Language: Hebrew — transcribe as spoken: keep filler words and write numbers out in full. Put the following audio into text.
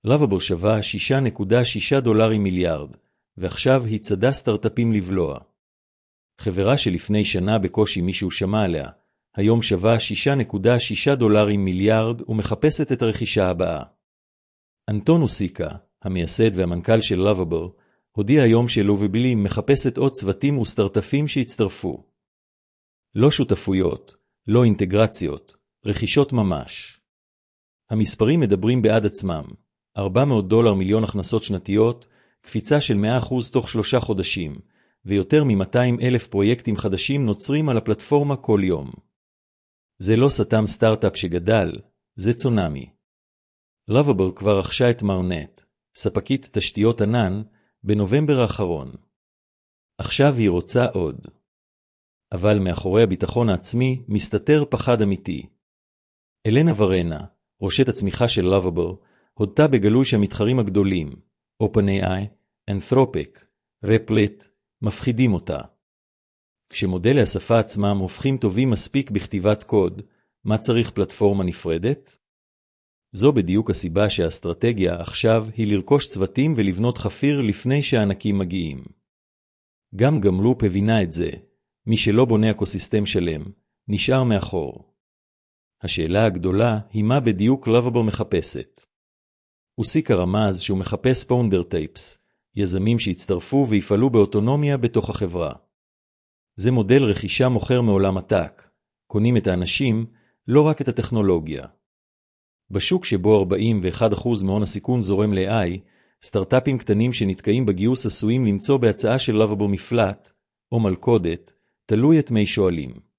Lovable שווה שישה נקודה שישה דולרים מיליארד, ועכשיו היא צדה סטארט-אפים לבלוע. חברה שלפני שנה בקושי מישהו שמע עליה, היום שווה שישה נקודה שישה דולרים מיליארד ומחפשת את הרכישה הבאה. אנטון אוסיקה, המייסד והמנכ"ל של Lovable, הודיע היום שלוביבלי מחפשת עוד צוותים וסטארט-אפים שהצטרפו. לא שותפויות, לא אינטגרציות, רכישות ממש. המספרים מדברים בעד עצמם, ארבע מאות דולר מיליון הכנסות שנתיות, קפיצה של מאה אחוז תוך שלושה חודשים, ויותר מ-מאתיים אלף פרויקטים חדשים נוצרים על הפלטפורמה כל יום. זה לא סתם סטארט-אפ שגדל, זה צונאמי. Lovable כבר רכשה את מרנט, ספקית תשתיות ענן, בנובמבר האחרון. עכשיו היא רוצה עוד. אבל מאחורי הביטחון העצמי מסתתר פחד אמיתי. אלנה ורנה, ראשת הצמיחה של Lovable, הודתה בגלוי שהמתחרים הגדולים, OpenAI, Anthropic, Replit, מפחידים אותה. כשמודלי השפה עצמם הופכים טובים מספיק בכתיבת קוד, מה צריך פלטפורמה נפרדת? זו בדיוק הסיבה שהאסטרטגיה עכשיו היא לרכוש צוותים ולבנות חפיר לפני שהענקים מגיעים. גם גמלופ הבינה את זה, מי שלא בונה אקוסיסטם שלם, נשאר מאחור. השאלה הגדולה היא מה בדיוק Lovable מחפשת. אוסיקה רמז שהוא מחפש פאונדר טייפס, יזמים שהצטרפו ויפעלו באוטונומיה בתוך החברה. זה מודל רכישה מוכר מעולם עתק, קונים את האנשים, לא רק את הטכנולוגיה. בשוק שבו ארבעים ואחד אחוז מהון הסיכון זורם ל-איי איי, סטארט-אפים קטנים שנתקעים בגיוס עשויים למצוא בהצעה של Lovable מפלט, או מלכודת, תלוי את מי שואלים.